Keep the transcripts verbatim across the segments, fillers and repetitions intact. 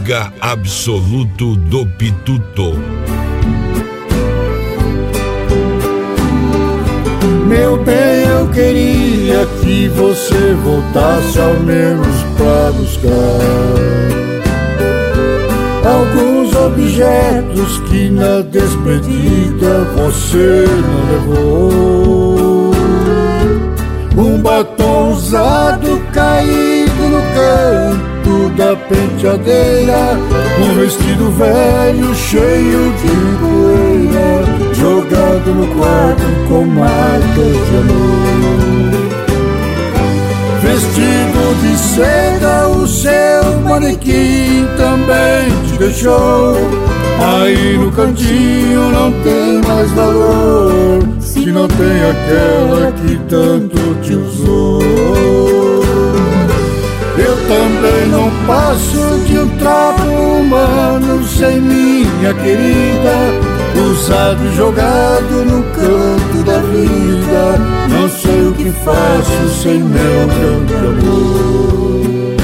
Ômega absoluto do Pituto. Meu bem, eu queria que você voltasse ao menos pra buscar alguns objetos que na despedida você não levou. Um batom usado caído no canto da penteadeira, um vestido velho cheio de poeira jogado no quarto com marcas de amor. Vestido de seda, o seu manequim também te deixou. Aí no cantinho não tem mais valor, se não tem aquela que tanto te usou. Eu também não passo de um trapo humano sem minha querida, usado e jogado no canto da vida. Não sei o que faço sem meu grande amor.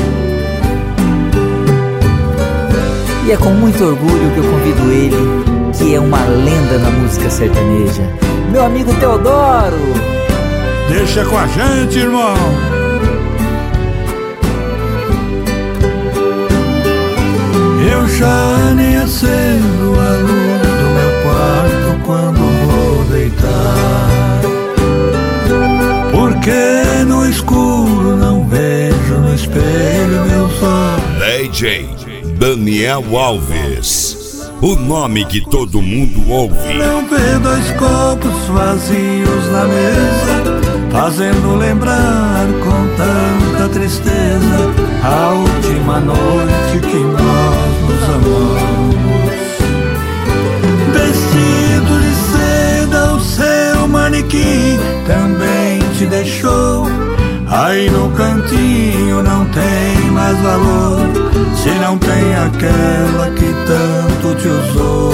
E é com muito orgulho que eu convido ele, que é uma lenda na música sertaneja, meu amigo Teodoro. Deixa com a gente, irmão. Eu já nem acendo a luz do meu quarto quando vou deitar, porque no escuro não vejo no espelho meu sol. D J Daniel Alves, o nome que todo mundo ouve. Não vê dois copos vazios na mesa, fazendo lembrar com tanta tristeza a última noite que nós nos amamos. Vestido de seda, o seu manequim também te deixou. Aí no cantinho não tem mais valor, se não tem aquela que tanto te usou.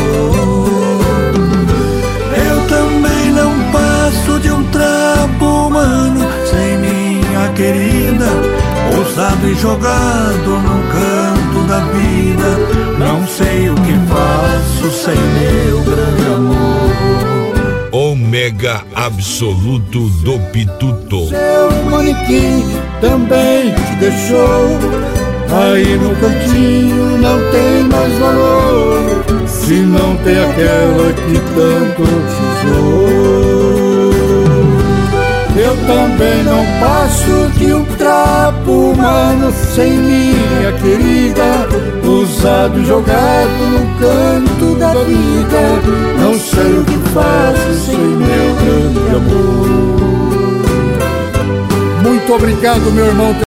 Eu também não passo de um trapo humano sem minha querida, usado e jogado no canto da vida. Não sei o que faço sem meu grande amor. Ômega absoluto do Pituto. Seu manequim também te deixou. Aí no cantinho não tem mais valor, se não tem aquela que tanto te usou. Eu também não passo de um trapo humano sem minha querida, usado e jogado no canto da vida. Não sei o que faço sem meu grande amor. Muito obrigado, meu irmão.